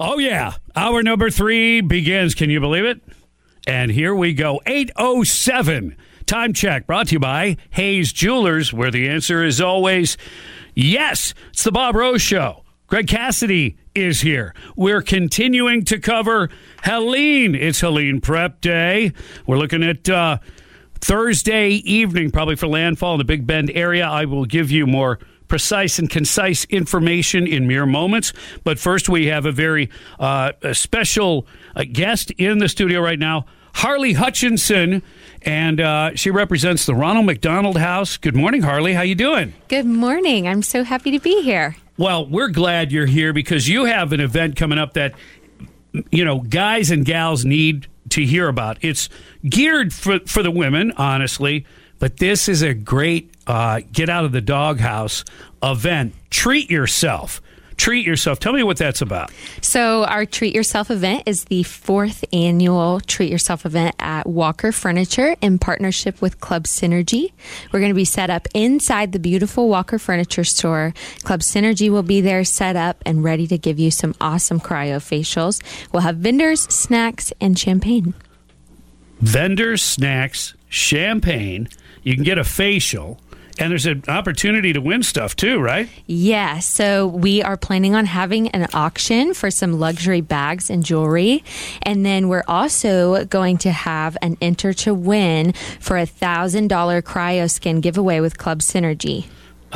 Oh, yeah. Hour number 3 begins. Can you believe it? And here we go. 8:07. Time check brought to you by Hayes Jewelers, where the answer is always yes. It's the Bob Rose Show. Greg Cassidy is here. We're continuing to cover Helene. It's Helene Prep Day. We're looking at Thursday evening, probably for landfall in the Big Bend area. I will give you more precise and concise information in mere moments. But first, we have a very special guest in the studio right now, Harley Hutchinson, and she represents the Ronald McDonald House. Good morning, Harley. How you doing? Good morning. I'm so happy to be here. Well, we're glad you're here because you have an event coming up that, you know, guys and gals need to hear about. It's geared for the women, honestly, but this is a great get out of the doghouse event. Treat yourself. Treat yourself. Tell me what that's about. So our Treat Yourself event is the 4th annual Treat Yourself event at Walker Furniture in partnership with Club Synergy. We're going to be set up inside the beautiful Walker Furniture store. Club Synergy will be there set up and ready to give you some awesome cryofacials. We'll have vendors, snacks, and champagne. Vendors, snacks, champagne. You can get a facial. And there's an opportunity to win stuff, too, right? Yeah, so we are planning on having an auction for some luxury bags and jewelry. And then we're also going to have an enter to win for a $1,000 CryoSkin giveaway with Club Synergy.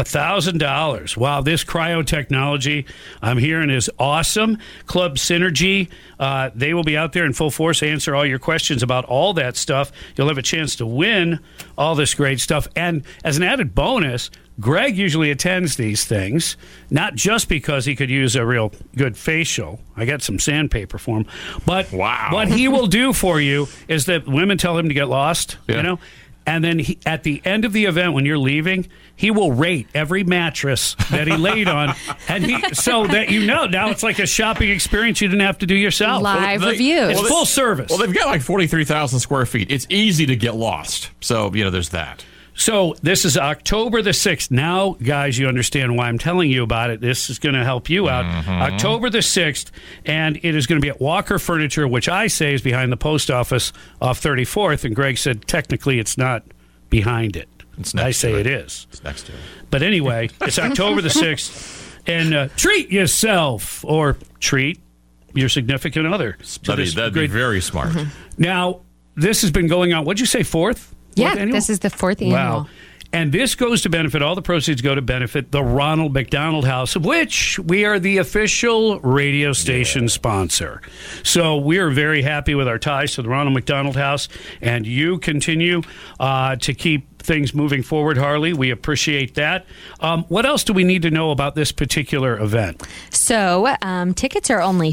$1,000. Wow, this cryo technology I'm hearing is awesome. Club Synergy, they will be out there in full force, answer all your questions about all that stuff. You'll have a chance to win all this great stuff. And as an added bonus, Greg usually attends these things, not just because he could use a real good facial. I got some sandpaper for him. But what he will do for you is that women tell him to get lost, you know? And then at the end of the event, when you're leaving, he will rate every mattress that he laid on, and so that you know now it's like a shopping experience you didn't have to do yourself. Live reviews. It's full service. Well, they've got like 43,000 square feet. It's easy to get lost. So, you know, there's that. So this is October the 6th. Now, guys, you understand why I'm telling you about it. This is going to help you out. October the 6th, and it is going to be at Walker Furniture, which I say is behind the post office off 34th, and Greg said technically it's not behind it. I say it is. It's next to it. But anyway, it's October the 6th, and treat yourself or treat your significant other. That'd be very smart. Now, this has been going on, what'd you say, 4th? Yeah, this is the 4th annual. Wow. And this goes to benefit, all the proceeds go to benefit the Ronald McDonald House, of which we are the official radio station sponsor. So we are very happy with our ties to the Ronald McDonald House, and you continue to keep things moving forward, Harley. We appreciate that. What else do we need to know about this particular event? So tickets are only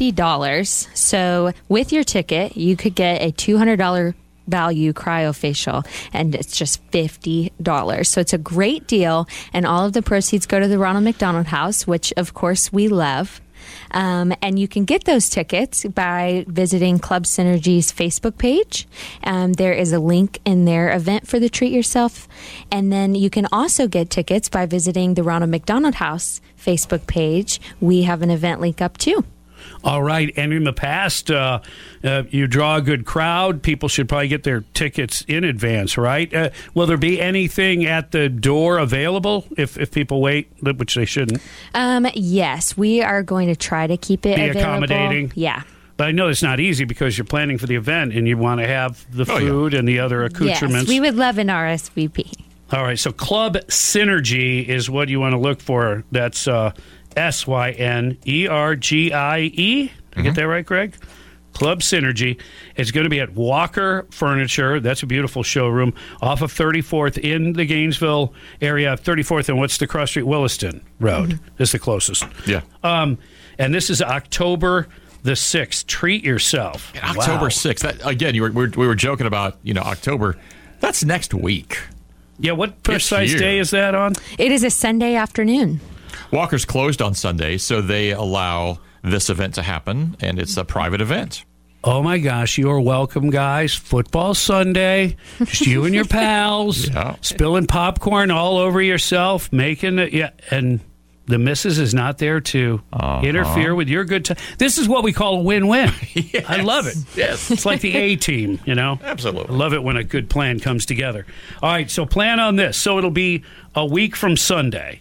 $50. So with your ticket, you could get a $200 value cryofacial, and it's just $50. So it's a great deal, and all of the proceeds go to the Ronald McDonald House, which of course we love. And you can get those tickets by visiting Club Synergy's Facebook page. There is a link in their event for the Treat Yourself. And then you can also get tickets by visiting the Ronald McDonald House Facebook page. We have an event link up too. All right. And in the past, you draw a good crowd. People should probably get their tickets in advance, right? Will there be anything at the door available if people wait, which they shouldn't? Yes, we are going to try to keep it available. Accommodating. Yeah. But I know it's not easy because you're planning for the event and you want to have the food and the other accoutrements. Yes, we would love an RSVP. All right. So Club Synergy is what you want to look for. That's SYNERGIE. Did I get that right, Greg? Club Synergy. It's going to be at Walker Furniture. That's a beautiful showroom off of 34th in the Gainesville area. 34th and what's the cross street? Williston Road is the closest. Yeah. And this is October the 6th. Treat yourself. October 6th. That, again, we were joking about, October. That's next week. Yeah, what precise day is that on? It is a Sunday afternoon. Walker's closed on Sunday, so they allow this event to happen, and it's a private event. Oh, my gosh. You are welcome, guys. Football Sunday. Just you and your pals. Yeah. Spilling popcorn all over yourself. Making it. Yeah. And The missus is not there to interfere with your good time. This is what we call a win-win. Yes. I love it. Yes. It's like the A-team, Absolutely. I love it when a good plan comes together. All right, so plan on this. So it'll be a week from Sunday.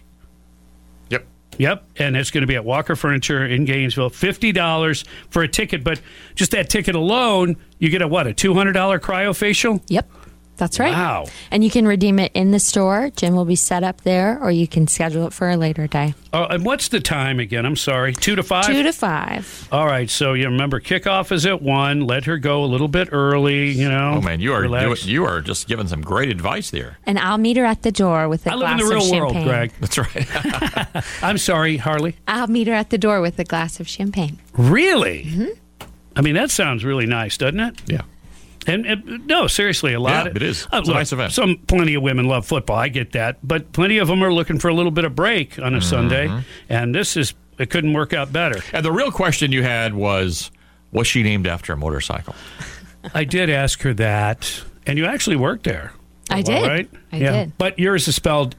Yep, and it's going to be at Walker Furniture in Gainesville. $50 for a ticket, but just that ticket alone, you get a $200 cryofacial? Yep. That's right. Wow. And you can redeem it in the store. Jim will be set up there, or you can schedule it for a later day. Oh, and what's the time again? I'm sorry. 2 to 5? 2 to 5. All right. So you remember, kickoff is at 1. Let her go a little bit early, Oh, man, you relax. are just giving some great advice there. And I'll meet her at the door with a I glass live in the of real world, champagne. Greg. That's right. I'm sorry, Harley. I'll meet her at the door with a glass of champagne. Really? Mm-hmm. I mean, that sounds really nice, doesn't it? Yeah. And no, seriously, a lot. Yeah, it is. It's a look, nice event. Plenty of women love football. I get that, but plenty of them are looking for a little bit of break on a Sunday, and it couldn't work out better. And the real question you had was she named after a motorcycle? I did ask her that, and you actually worked there. I did. Right? I did. But yours is spelled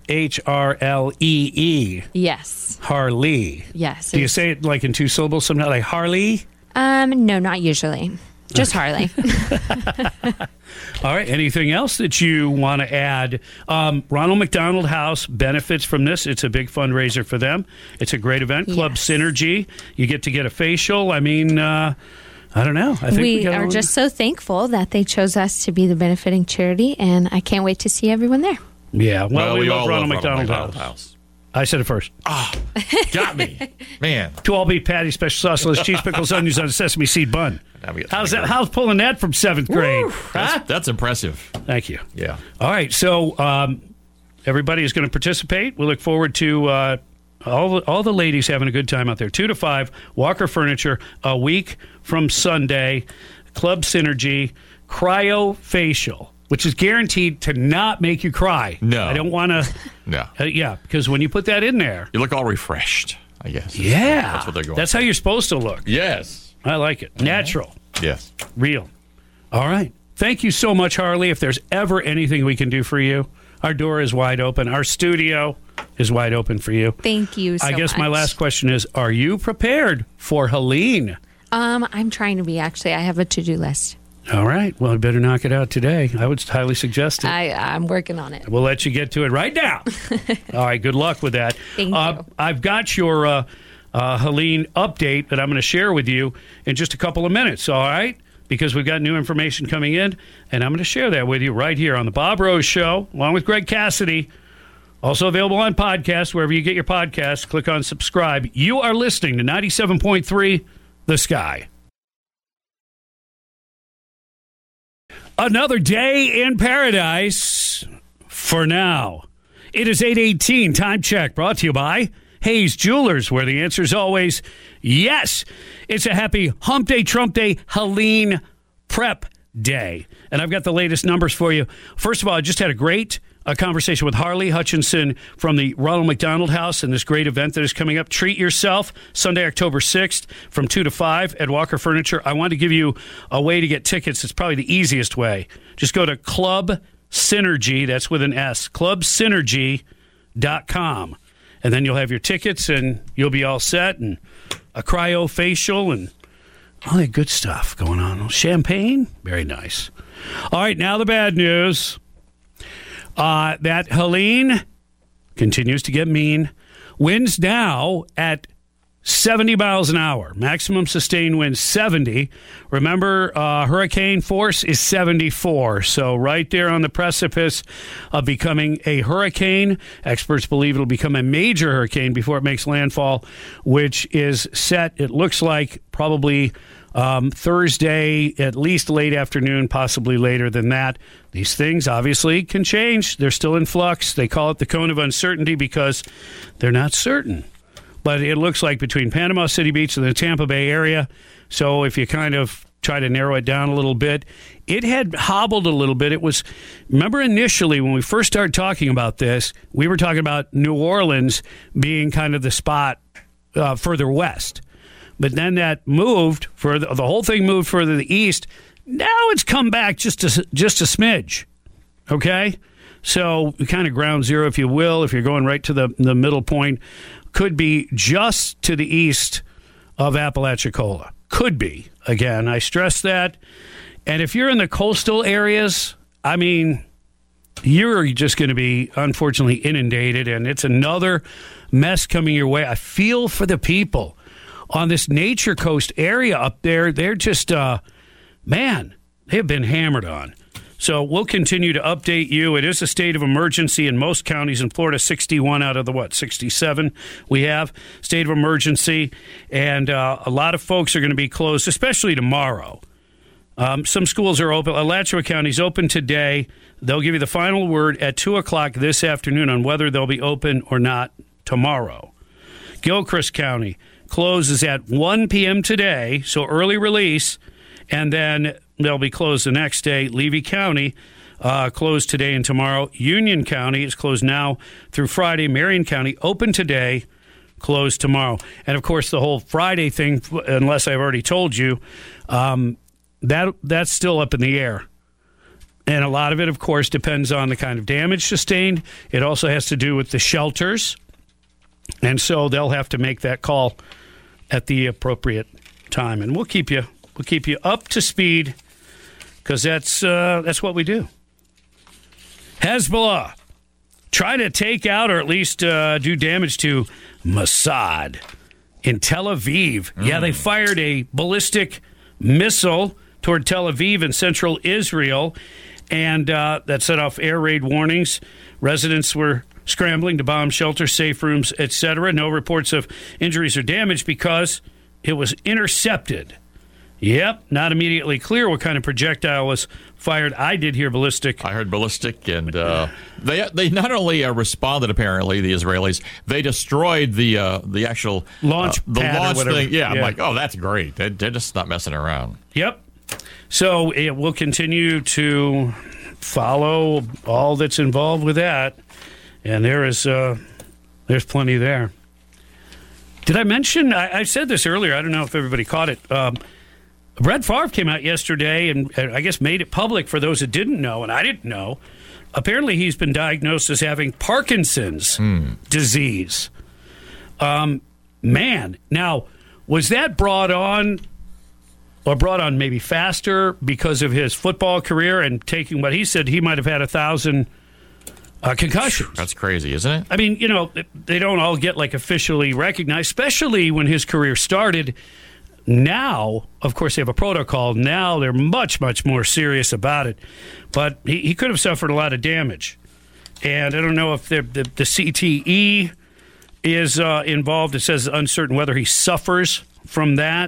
Harlee. Yes. Harlee. Yes. Do you say it like in 2 syllables? Something like Harlee? No, not usually. Just Harley. All right. Anything else that you want to add? Ronald McDonald House benefits from this. It's a big fundraiser for them. It's a great event. Club Yes. Synergy. You get to get a facial. I mean, I don't know. I think We are just so thankful that they chose us to be the benefiting charity, and I can't wait to see everyone there. Yeah. Well, we love all Ronald love McDonald House. I said it first. Got me. Man. 2 all-beef patty, special sauce, lettuce, cheese, pickles, onions on a sesame seed bun. How's that? How's pulling that from 7th grade? Huh? That's impressive. Thank you. Yeah. All right, so everybody is going to participate. We look forward to all the ladies having a good time out there. 2 to 5, Walker Furniture, a week from Sunday, Club Synergy, cryofacial, which is guaranteed to not make you cry. No. I don't want to. No. Yeah, because when you put that in there. You look all refreshed, I guess. Yeah. That's what they're going That's how you're supposed to look. Yes. I like it. Natural. Yes. Real. All right. Thank you so much, Harley. If there's ever anything we can do for you, our door is wide open. Our studio is wide open for you. Thank you so much. I guess my last question is, are you prepared for Helene? I'm trying to be, actually. I have a to-do list. All right. Well, I better knock it out today. I would highly suggest it. I'm working on it. We'll let you get to it right now. All right. Good luck with that. Thank you. I've got your Helene update that I'm going to share with you in just a couple of minutes. All right? Because we've got new information coming in, and I'm going to share that with you right here on the Bob Rose Show, along with Greg Cassidy. Also available on podcast, wherever you get your podcasts. Click on subscribe. You are listening to 97.3 The Sky. Another day in paradise for now. It is 8:18. Time check brought to you by Hayes Jewelers, where the answer is always yes. It's a happy Hump Day, Trump Day, Helene Prep Day. And I've got the latest numbers for you. First of all, I just had a great conversation with Harley Hutchinson from the Ronald McDonald House and this great event that is coming up. Treat Yourself, Sunday, October 6th from 2 to 5 at Walker Furniture. I want to give you a way to get tickets. It's probably the easiest way. Just go to Club Synergy, that's with an S, clubsynergy.com. And then you'll have your tickets and you'll be all set, and a cryofacial and all that good stuff going on. Champagne, very nice. All right, now the bad news. That Helene continues to get mean. Winds now at 70 miles an hour. Maximum sustained wind 70. Remember, hurricane force is 74. So right there on the precipice of becoming a hurricane. Experts believe it'll become a major hurricane before it makes landfall, which is set, it looks like, probably Thursday, at least late afternoon, possibly later than that. These things obviously can change. They're still in flux. They call it the cone of uncertainty because they're not certain. But it looks like between Panama City Beach and the Tampa Bay area. So if you kind of try to narrow it down a little bit, it had hobbled a little bit. It was, remember initially when we first started talking about this, we were talking about New Orleans being kind of the spot further west. But then that moved further. The whole thing moved further to the east. Now it's come back just a smidge. Okay, So kind of ground zero, if you will, if you're going right to the middle point, could be just to the east of Apalachicola. Could be. Again, I stress that. And if you're in the coastal areas, I mean, you're just going to be, unfortunately, inundated, and it's another mess coming your way. I feel for the people on this Nature Coast area up there. They're just, man, they've been hammered on. So we'll continue to update you. It is a state of emergency in most counties in Florida, 61 out of the, 67 we have, state of emergency. And a lot of folks are going to be closed, especially tomorrow. Some schools are open. Alachua County's open today. They'll give you the final word at 2 o'clock this afternoon on whether they'll be open or not tomorrow. Gilchrist County closes at 1 p.m. today, so early release, and then they'll be closed the next day. Levy County closed today and tomorrow. Union County is closed now through Friday. Marion County open today, closed tomorrow. And, of course, the whole Friday thing, unless I've already told you, that's still up in the air. And a lot of it, of course, depends on the kind of damage sustained. It also has to do with the shelters. And so they'll have to make that call at the appropriate time. And we'll keep you up to speed because that's what we do. Hezbollah trying to take out or at least do damage to Mossad in Tel Aviv. Yeah, they fired a ballistic missile toward Tel Aviv in central Israel, and that set off air raid warnings. Residents were scrambling to bomb shelters, safe rooms, etc. No reports of injuries or damage because it was intercepted. Yep, not immediately clear what kind of projectile was fired. I did hear ballistic. I heard ballistic, and they not only responded. Apparently, the Israelis, they destroyed the actual launch pad or thing. Yeah, yeah, I'm like, oh, that's great. They're just not messing around. Yep. So it will continue to follow all that's involved with that, and there's plenty there. Did I mention? I said this earlier. I don't know if everybody caught it. Brett Favre came out yesterday and I guess made it public for those that didn't know, and I didn't know. Apparently, he's been diagnosed as having Parkinson's disease. Man, now, was that brought on maybe faster because of his football career and taking what he said he might have had 1,000 concussions? That's crazy, isn't it? I mean, they don't all get like officially recognized, especially when his career started. Now, of course, they have a protocol. Now they're much, much more serious about it. But he could have suffered a lot of damage. And I don't know if the CTE is involved. It says uncertain whether he suffers from that.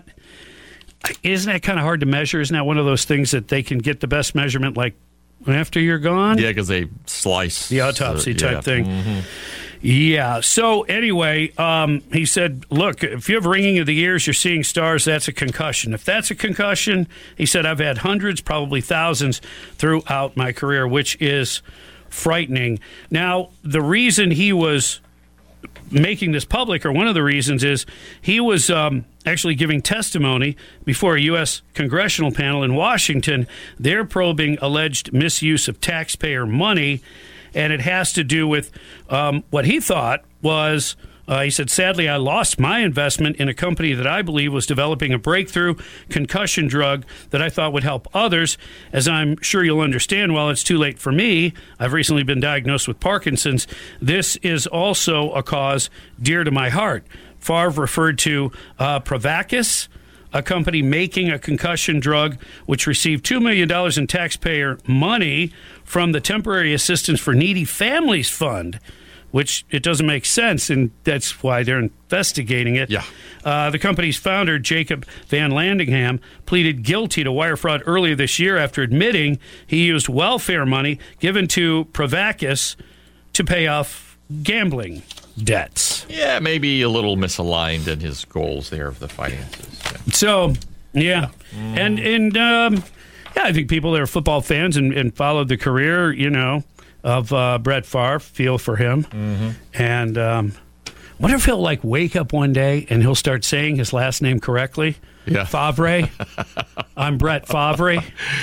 Isn't that kind of hard to measure? Isn't that one of those things that they can get the best measurement like after you're gone? Yeah, because they slice. The autopsy type thing. Mm-hmm. Yeah. So anyway, he said, look, if you have ringing of the ears, you're seeing stars, that's a concussion. If that's a concussion, he said, I've had hundreds, probably thousands throughout my career, which is frightening. Now, the reason he was making this public, or one of the reasons, is he was actually giving testimony before a U.S. congressional panel in Washington. They're probing alleged misuse of taxpayer money. And it has to do with what he thought was, he said, sadly, I lost my investment in a company that I believe was developing a breakthrough concussion drug that I thought would help others. As I'm sure you'll understand, while it's too late for me, I've recently been diagnosed with Parkinson's. This is also a cause dear to my heart. Favre referred to Provacus, a company making a concussion drug, which received $2 million in taxpayer money from the Temporary Assistance for Needy Families Fund, which it doesn't make sense, and that's why they're investigating it. Yeah. The company's founder, Jacob Van Landingham, pleaded guilty to wire fraud earlier this year after admitting he used welfare money given to Provacus to pay off gambling debts. Yeah, maybe a little misaligned in his goals there of the finances. Yeah. So, yeah. And yeah, I think people that are football fans and followed the career, of Brett Favre feel for him. Mm-hmm. And Wonder if he'll wake up one day and he'll start saying his last name correctly. Yeah. Favre. I'm Brett Favre.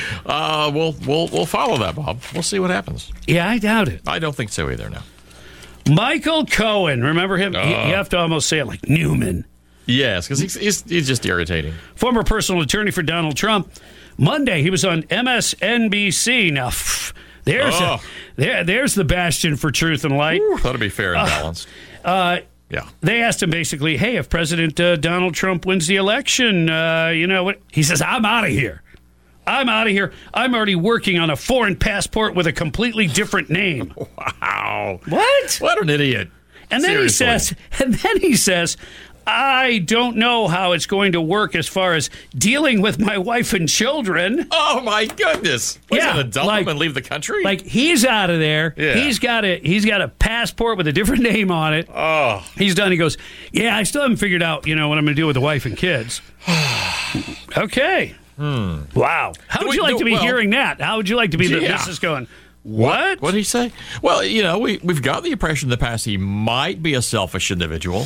We'll follow that, Bob. We'll see what happens. Yeah, I doubt it. I don't think so either. No. Michael Cohen. Remember him? You have to almost say it like Newman. Yes, because he's just irritating. Former personal attorney for Donald Trump. Monday, he was on MSNBC. Now, there's the bastion for truth and light. Thought to be fair and balanced. Yeah. They asked him basically, hey, if President Donald Trump wins the election, you know what? He says, I'm out of here. I'm out of here. I'm already working on a foreign passport with a completely different name. Wow. What? What an idiot. And then he says, I don't know how it's going to work as far as dealing with my wife and children. Oh, my goodness. What's going to dump him and leave the country? He's out of there. Yeah. He's got a passport with a different name on it. Oh. He's done. He goes, yeah, I still haven't figured out, what I'm going to do with the wife and kids. Okay. Wow. How would you like to be hearing that? How would you like to be this is going, what? What did he say? Well, we've got the impression in the past he might be a selfish individual.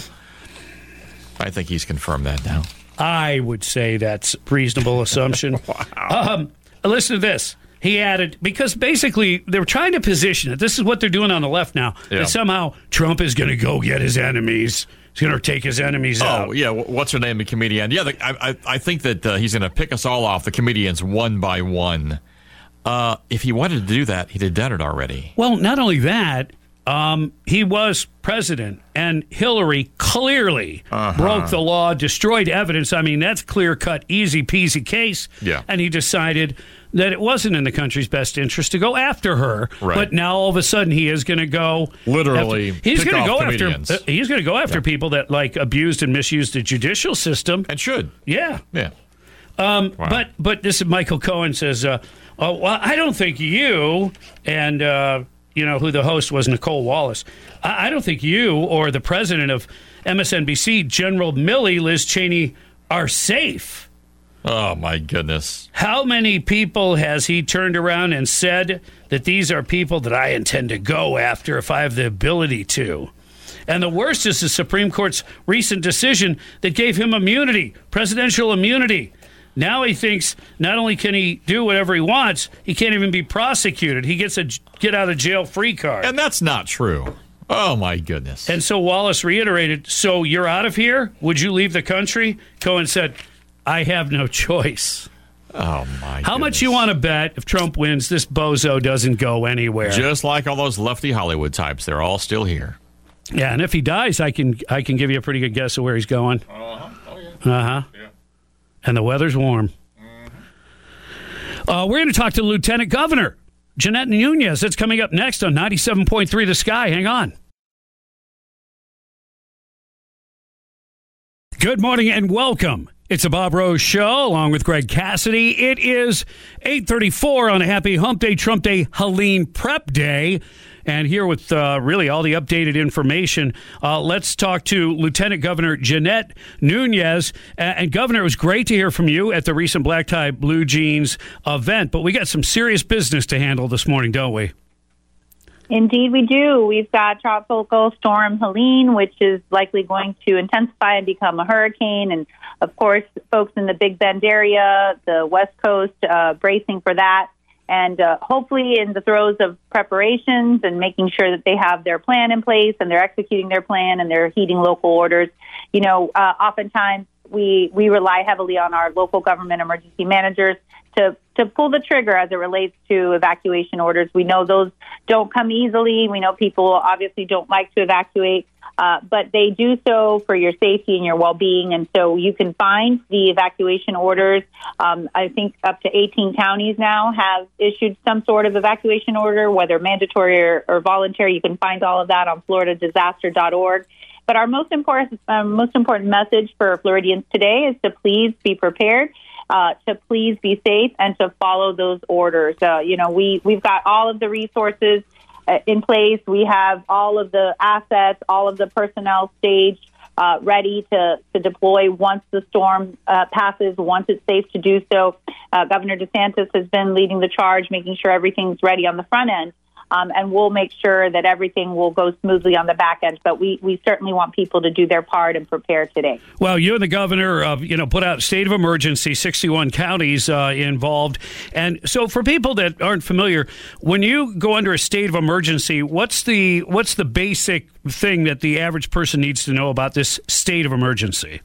I think he's confirmed that now. I would say that's a reasonable assumption. Wow. Listen to this. He added, because basically they were trying to position it. This is what they're doing on the left now. Yeah. That somehow Trump is going to go get his enemies. He's going to take his enemies out. Oh, yeah. What's her name? The comedian. Yeah, I think that he's going to pick us all off, the comedians, one by one. If he wanted to do that, he'd have done it already. Well, not only that, he was president, and Hillary clearly broke the law, destroyed evidence. I mean, that's clear-cut, easy-peasy case. Yeah. And he decided that it wasn't in the country's best interest to go after her. Right. But now all of a sudden he is going to go literally. He's going to go comedians. after. He's going to go after people that abused and misused the judicial system. And should. Yeah. Yeah. Wow. But this is Michael Cohen says, well, I don't think you and who the host was, Nicole Wallace. I don't think you or the president of MSNBC, General Milley, Liz Cheney, are safe. Oh, my goodness. How many people has he turned around and said that these are people that I intend to go after if I have the ability to? And the worst is the Supreme Court's recent decision that gave him immunity, presidential immunity. Now he thinks not only can he do whatever he wants, he can't even be prosecuted. He gets a get-out-of-jail-free card. And that's not true. Oh, my goodness. And so Wallace reiterated, so you're out of here? Would you leave the country? Cohen said, I have no choice. Oh, my goodness. How much you want to bet if Trump wins, this bozo doesn't go anywhere? Just like all those lefty Hollywood types, they're all still here. Yeah, and if he dies, I can give you a pretty good guess of where he's going. Oh, yeah. Yeah. And the weather's warm. We're going to talk to Lieutenant Governor Jeanette Nunez. That's coming up next on 97.3 The Sky. Hang on. Good morning and welcome. It's a Bob Rose show along with Greg Cassidy. It is 8:34 on a happy hump day, Trump Day, Helene Prep Day. And here with really all the updated information, let's talk to Lieutenant Governor Jeanette Nunez. And Governor, it was great to hear from you at the recent Black Tie Blue Jeans event. But we got some serious business to handle this morning, don't we? Indeed, we do. We've got Tropical Storm Helene, which is likely going to intensify and become a hurricane. And, of course, folks in the Big Bend area, the West Coast, bracing for that. And hopefully in the throes of preparations and making sure that they have their plan in place and they're executing their plan and they're heeding local orders. Oftentimes we rely heavily on our local government emergency managers to pull the trigger as it relates to evacuation orders. We know those don't come easily. We know people obviously don't like to evacuate, but they do so for your safety and your well-being. And so you can find the evacuation orders. I think up to 18 counties now have issued some sort of evacuation order, whether mandatory or voluntary. You can find all of that on floridadisaster.org. But our most important message for Floridians today is to please be prepared, to please be safe, and to follow those orders. We've got all of the resources in place. We have all of the assets, all of the personnel staged, ready to deploy once the storm passes, once it's safe to do so. Governor DeSantis has been leading the charge, making sure everything's ready on the front end. and we'll make sure that everything will go smoothly on the back end. But we certainly want people to do their part and prepare today. Well, you and the governor, put out state of emergency, 61 counties involved. And so for people that aren't familiar, when you go under a state of emergency, what's the basic thing that the average person needs to know about this state of emergency?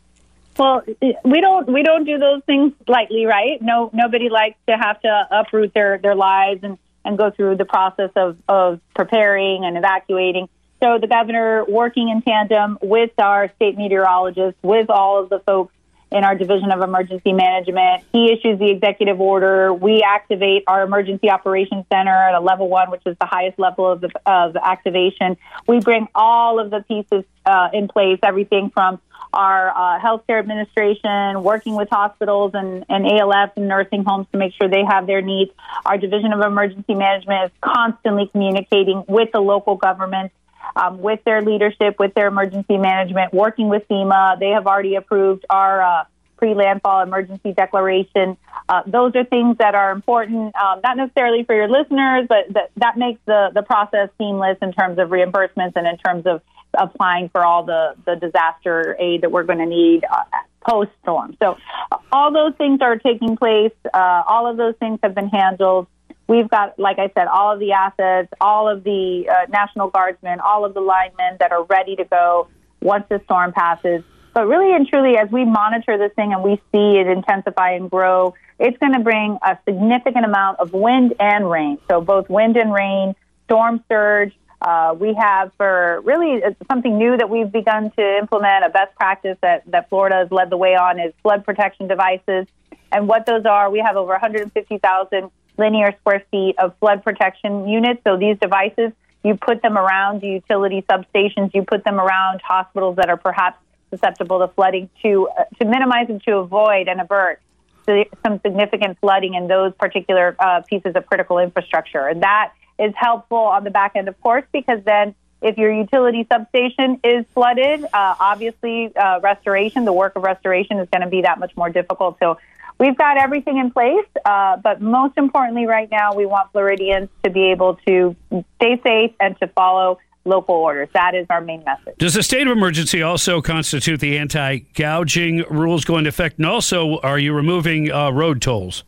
Well, we don't do those things lightly, right? Nobody likes to have to uproot their lives and go through the process of preparing and evacuating. So the governor, working in tandem with our state meteorologists, with all of the folks in our Division of Emergency Management, he issues the executive order. We activate our Emergency Operations Center at a level 1, which is the highest level of activation. We bring all of the pieces in place, everything from our healthcare administration, working with hospitals and ALFs and nursing homes to make sure they have their needs. Our Division of Emergency Management is constantly communicating with the local government, with their leadership, with their emergency management, working with FEMA. They have already approved our pre-landfall emergency declaration. Those are things that are important, not necessarily for your listeners, but that makes the process seamless in terms of reimbursements and in terms of applying for all the disaster aid that we're going to need post-storm. So all those things are taking place. All of those things have been handled. We've got, like I said, all of the assets, all of the National Guardsmen, all of the linemen that are ready to go once the storm passes. But really and truly, as we monitor this thing and we see it intensify and grow, it's going to bring a significant amount of wind and rain. So both wind and rain, storm surge. We have for really something new that we've begun to implement, a best practice that Florida has led the way on, is flood protection devices. And what those are, we have over 150,000 linear square feet of flood protection units. So these devices, you put them around utility substations, you put them around hospitals that are perhaps susceptible to flooding to minimize and to avoid and avert some significant flooding in those particular pieces of critical infrastructure. And that is helpful on the back end, of course, because then if your utility substation is flooded, obviously restoration, the work of restoration is going to be that much more difficult. So we've got everything in place, but most importantly right now, we want Floridians to be able to stay safe and to follow local orders. That is our main message. Does the state of emergency also constitute the anti-gouging rules go into effect? And also, are you removing road tolls?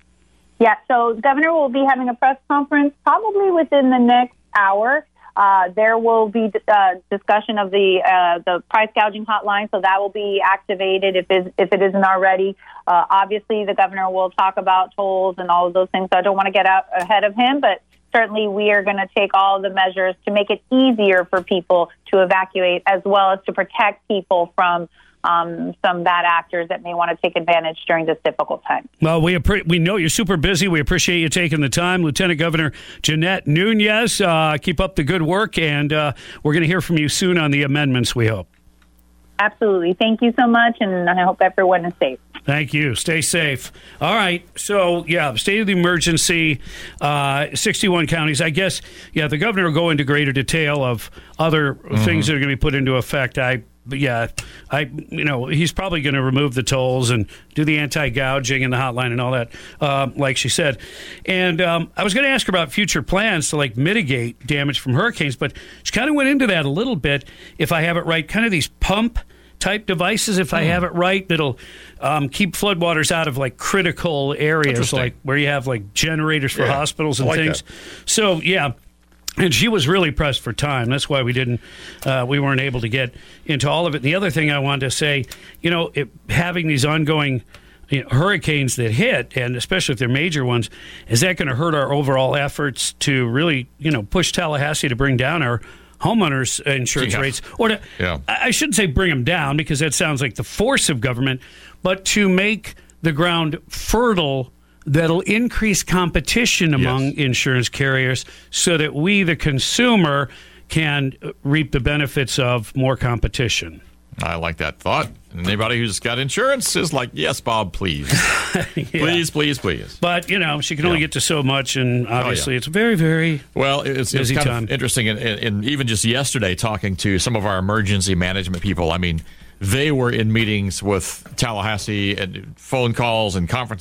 Yeah, so the governor will be having a press conference probably within the next hour. There will be discussion of the price gouging hotline, so that will be activated if it isn't already. Obviously, the governor will talk about tolls and all of those things, so I don't want to get out ahead of him, but certainly we are going to take all of the measures to make it easier for people to evacuate, as well as to protect people from some bad actors that may want to take advantage during this difficult time. Well, we know you're super busy. We appreciate you taking the time. Lieutenant Governor Jeanette Nunez, keep up the good work, and we're going to hear from you soon on the amendments, we hope. Absolutely. Thank you so much, and I hope everyone is safe. Thank you. Stay safe. All right. So, state of the emergency, 61 counties. I guess, the governor will go into greater detail of other things that are going to be put into effect. He's probably going to remove the tolls and do the anti-gouging and the hotline and all that, like she said. And I was going to ask her about future plans to mitigate damage from hurricanes, but she kind of went into that a little bit, if I have it right, kind of these pump type devices, if I have it right, that'll keep floodwaters out of critical areas, where you have generators for hospitals and things. That. So, and she was really pressed for time. That's why we weren't able to get into all of it. And the other thing I wanted to say, having these ongoing hurricanes that hit, and especially if they're major ones, is that going to hurt our overall efforts to really, push Tallahassee to bring down our homeowners insurance rates? Or I shouldn't say bring them down, because that sounds like the force of government, but to make the ground fertile that'll increase competition among insurance carriers so that we, the consumer, can reap the benefits of more competition. I like that thought. And anybody who's got insurance is like, yes, Bob, please. Please. But, she can only get to so much, and obviously it's very, very it's busy kind time. Of interesting. And even just yesterday, talking to some of our emergency management people, they were in meetings with Tallahassee and phone calls and conferences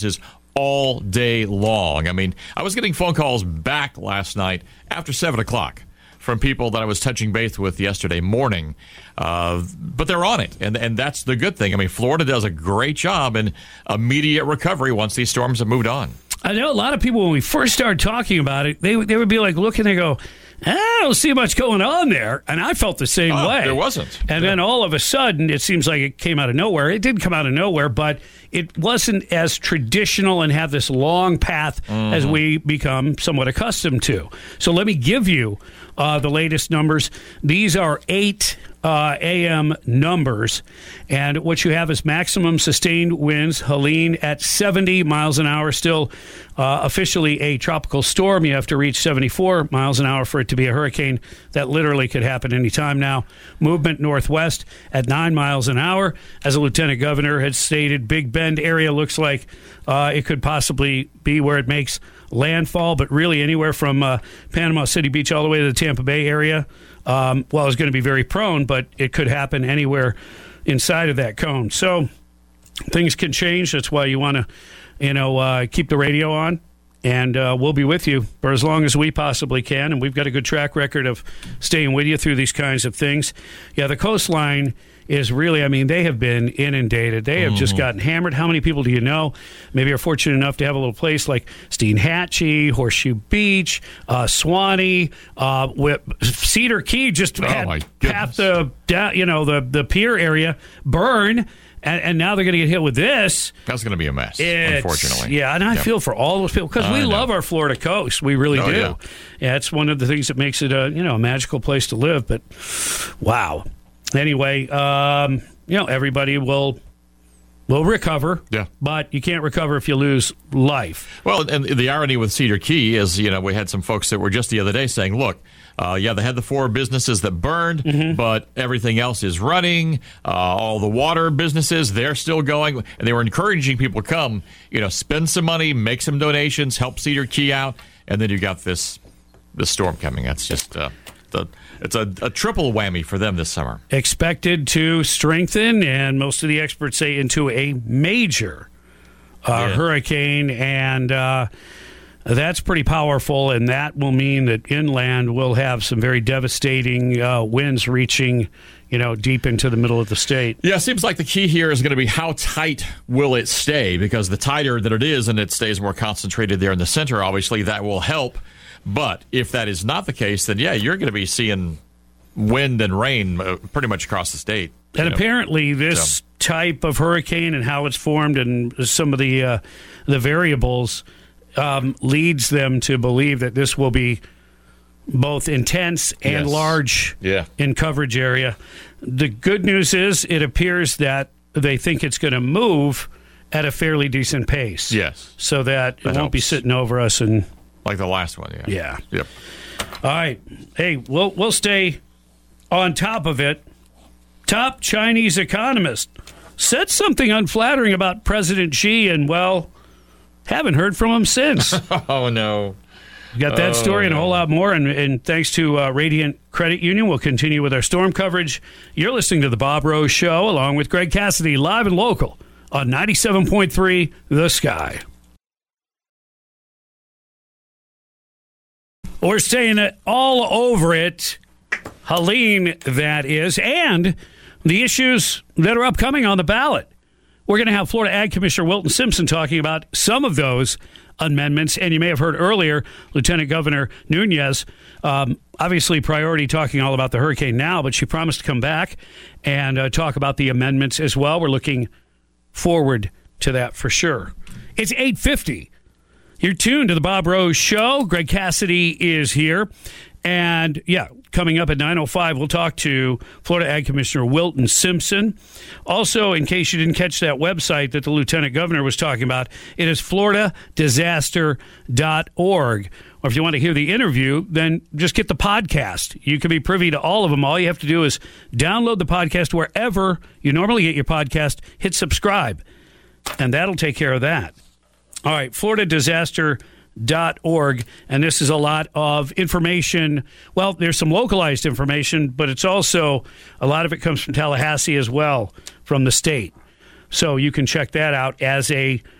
all day long. I mean, I was getting phone calls back last night after 7 o'clock from people that I was touching base with yesterday morning. But they're on it, and that's the good thing. I mean, Florida does a great job in immediate recovery once these storms have moved on. I know a lot of people, when we first started talking about it, they would be like looking, they go, I don't see much going on there. And I felt the same way. There wasn't. And then all of a sudden, it seems like it came out of nowhere. It did come out of nowhere, but it wasn't as traditional and have this long path as we become somewhat accustomed to. So let me give you the latest numbers. These are 8 a.m. numbers. And what you have is maximum sustained winds. Helene at 70 miles an hour, still officially a tropical storm. You have to reach 74 miles an hour for it to be a hurricane. That literally could happen any time now. Movement northwest at 9 miles an hour. As the lieutenant governor had stated, Big Bend area looks like it could possibly be where it makes landfall, but really anywhere from Panama City Beach all the way to the Tampa Bay area. Well, it's going to be very prone, but it could happen anywhere inside of that cone. So things can change. That's why you want to, keep the radio on, and we'll be with you for as long as we possibly can. And we've got a good track record of staying with you through these kinds of things. Yeah, the coastline is really, I mean, they have been inundated. They have just gotten hammered. How many people do you know maybe are fortunate enough to have a little place like Steinhatchee, Horseshoe Beach, Swanee, Cedar Key just had half the pier area burn. And now they're going to get hit with this. That's going to be a mess, unfortunately. Yeah, and I feel for all those people because we love our Florida coast. We really do. Yeah, it's one of the things that makes it a magical place to live. But wow. Anyway, everybody will recover. Yeah. But you can't recover if you lose life. Well, and the irony with Cedar Key is, we had some folks that were just the other day saying, look, they had the 4 businesses that burned, but everything else is running. All the water businesses, they're still going. And they were encouraging people to come, spend some money, make some donations, help Cedar Key out. And then you got this storm coming. That's just it's a triple whammy for them this summer. Expected to strengthen, and most of the experts say into a major hurricane. And that's pretty powerful, and that will mean that inland will have some very devastating winds reaching, deep into the middle of the state. Yeah, it seems like the key here is going to be how tight will it stay, because the tighter that it is and it stays more concentrated there in the center, obviously that will help. But if that is not the case, then, you're going to be seeing wind and rain pretty much across the state. And apparently this type of hurricane and how it's formed and some of the variables leads them to believe that this will be both intense and large in coverage area. The good news is it appears that they think it's going to move at a fairly decent pace. Yes. So that it won't be sitting over us. And like the last one, Yeah. Yep. All right. Hey, we'll stay on top of it. Top Chinese economist said something unflattering about President Xi, and, haven't heard from him since. Oh, no. Got that story and a whole lot more. And thanks to Radiant Credit Union, we'll continue with our storm coverage. You're listening to The Bob Rose Show, along with Greg Cassidy, live and local on 97.3 The Sky. We're staying all over it. Helene, that is, and the issues that are upcoming on the ballot. We're going to have Florida Ag Commissioner Wilton Simpson talking about some of those amendments. And you may have heard earlier, Lieutenant Governor Nunez, obviously priority talking all about the hurricane now, but she promised to come back and talk about the amendments as well. We're looking forward to that for sure. It's 8:50. You're tuned to the Bob Rose Show. Greg Cassidy is here. And, coming up at 9:05, we'll talk to Florida Ag Commissioner Wilton Simpson. Also, in case you didn't catch that website that the Lieutenant Governor was talking about, it is floridadisaster.org. Or if you want to hear the interview, then just get the podcast. You can be privy to all of them. All you have to do is download the podcast wherever you normally get your podcast, hit subscribe, and that'll take care of that. All right, floridadisaster.org, and this is a lot of information. Well, there's some localized information, but it's also, a lot of it comes from Tallahassee as well, from the state. So you can check that out as a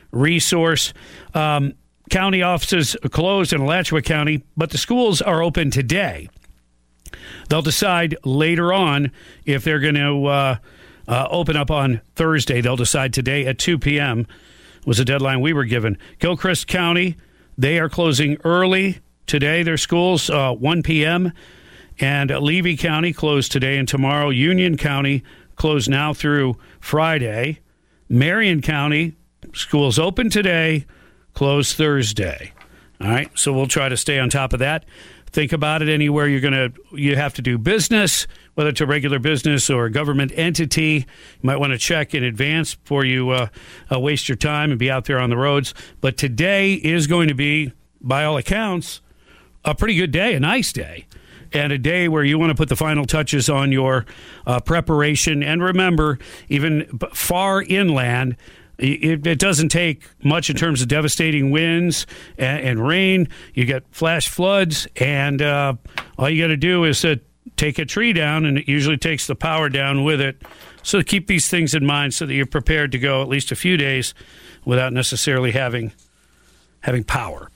resource. County offices are closed in Alachua County, but the schools are open today. They'll decide later on if they're going to open up on Thursday. They'll decide today at 2 p.m. was the deadline we were given. Gilchrist County, they are closing early today. Their schools, 1 p.m. And Levy County closed today and tomorrow. Union County closed now through Friday. Marion County, schools open today, closed Thursday. All right, so we'll try to stay on top of that. Think about it anywhere you have to do business, whether it's a regular business or a government entity. You might want to check in advance before you waste your time and be out there on the roads. But today is going to be, by all accounts, a pretty good day, a nice day, and a day where you want to put the final touches on your preparation. And remember, even far inland, it doesn't take much in terms of devastating winds and rain. You get flash floods, and all you got to do is take a tree down, and it usually takes the power down with it. So keep these things in mind so that you're prepared to go at least a few days without necessarily having power.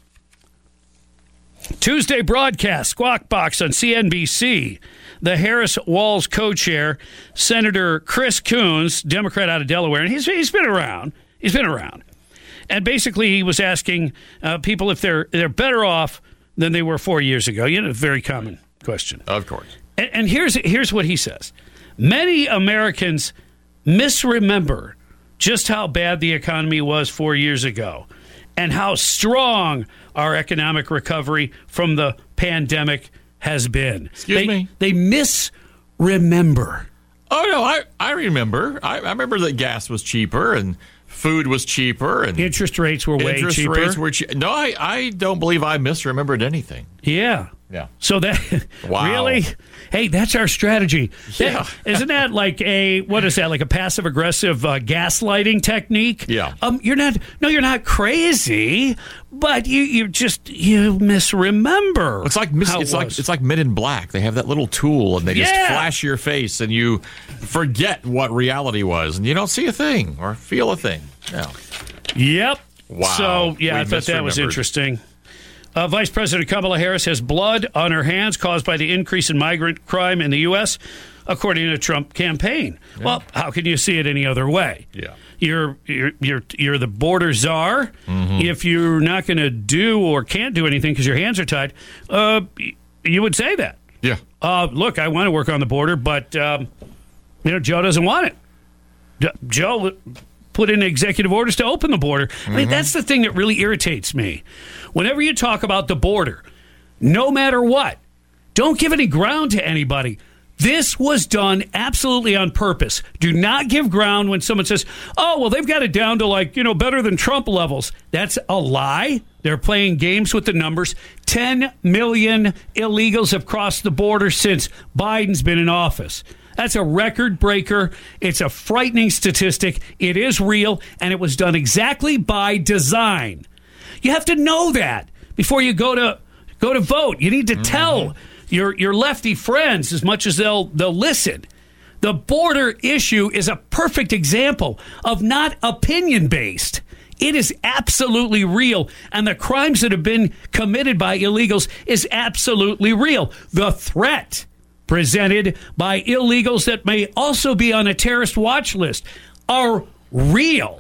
Tuesday broadcast, Squawk Box on CNBC. The Harris-Walz co-chair, Senator Chris Coons, Democrat out of Delaware, and he's been around. He's been around. And basically he was asking people if they're better off than they were 4 years ago. You know, a very common question. Of course. And here's what he says. Many Americans misremember just how bad the economy was 4 years ago and how strong our economic recovery from the pandemic has been. Excuse me? They misremember. Oh, no, I remember. I remember that gas was cheaper and food was cheaper. And interest rates were way cheaper. No, I don't believe I misremembered anything. Yeah. Yeah. So that, wow. Really? Hey, that's our strategy. Yeah. Isn't that like like a passive aggressive gaslighting technique? Yeah. You're not crazy, but you misremember. It's like Men in Black. They have that little tool and they just flash your face and you forget what reality was and you don't see a thing or feel a thing. No. Yep. Wow. So, I thought that was interesting. Vice President Kamala Harris has blood on her hands caused by the increase in migrant crime in the U.S., according to the Trump campaign. Yeah. Well, how can you see it any other way? Yeah, you're the border czar. Mm-hmm. If you're not going to do or can't do anything because your hands are tied, you would say that. Yeah. Look, I want to work on the border, but Joe doesn't want it. Joe put in executive orders to open the border. Mm-hmm. I mean, that's the thing that really irritates me. Whenever you talk about the border, no matter what, don't give any ground to anybody. This was done absolutely on purpose. Do not give ground when someone says, oh, well, they've got it down to better than Trump levels. That's a lie. They're playing games with the numbers. 10 million illegals have crossed the border since Biden's been in office. That's a record breaker. It's a frightening statistic. It is real, and it was done exactly by design. You have to know that before you go to vote. You need to tell your lefty friends as much as they'll listen. The border issue is a perfect example of not opinion-based. It is absolutely real, and the crimes that have been committed by illegals is absolutely real. The threat presented by illegals that may also be on a terrorist watch list are real.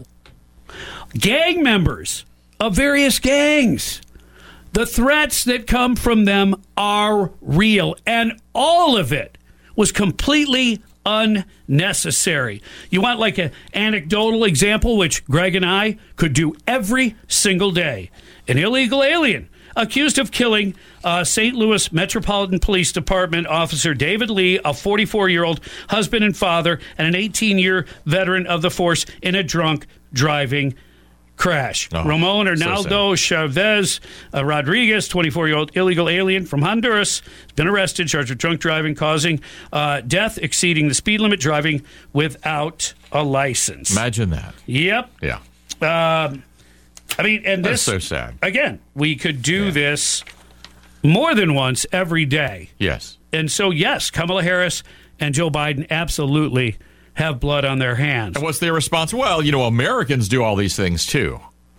Gang members of various gangs, the threats that come from them are real, and all of it was completely unnecessary. You want like an anecdotal example, which Greg and I could do every single day. An illegal alien accused of killing St. Louis Metropolitan Police Department officer David Lee, a 44-year-old husband and father, and an 18-year veteran of the force in a drunk driving crash. Ramon Arnaldo Chavez Rodriguez, 24-year-old illegal alien from Honduras, has been arrested, charged with drunk driving, causing death, exceeding the speed limit, driving without a license. Imagine that. Yep. Yeah. And that's so sad. Again, we could do this more than once every day. Yes. And so, yes, Kamala Harris and Joe Biden absolutely have blood on their hands. And what's their response? Well, Americans do all these things too.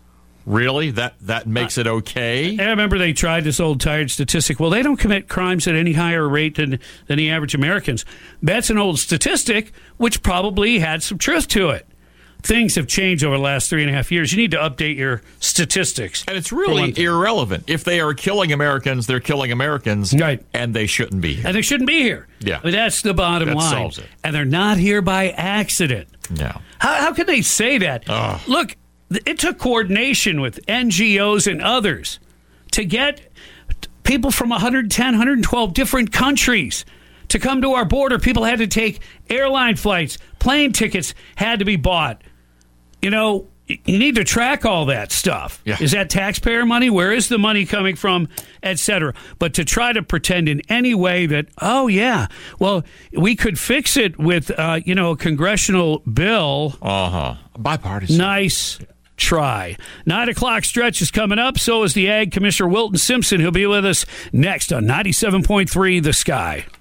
Really? That makes it okay? I remember they tried this old tired statistic. Well, they don't commit crimes at any higher rate than the average Americans. That's an old statistic, which probably had some truth to it. Things have changed over the last 3.5 years. You need to update your statistics. And it's really irrelevant. If they are killing Americans, they're killing Americans, right? And they shouldn't be here. And they shouldn't be here. Yeah. I mean, that's the bottom line. Solves it. And they're not here by accident. No. How can they say that? Look, it took coordination with NGOs and others to get people from 110, 112 different countries to come to our border. People had to take airline flights. Plane tickets had to be bought. You know, you need to track all that stuff. Yeah. Is that taxpayer money? Where is the money coming from, et cetera? But to try to pretend in any way that, oh, yeah, well, we could fix it with, a congressional bill. Bipartisan. Nice try. 9 o'clock stretch is coming up. So is the Ag Commissioner Wilton Simpson. He'll be with us next on 97.3 The Sky.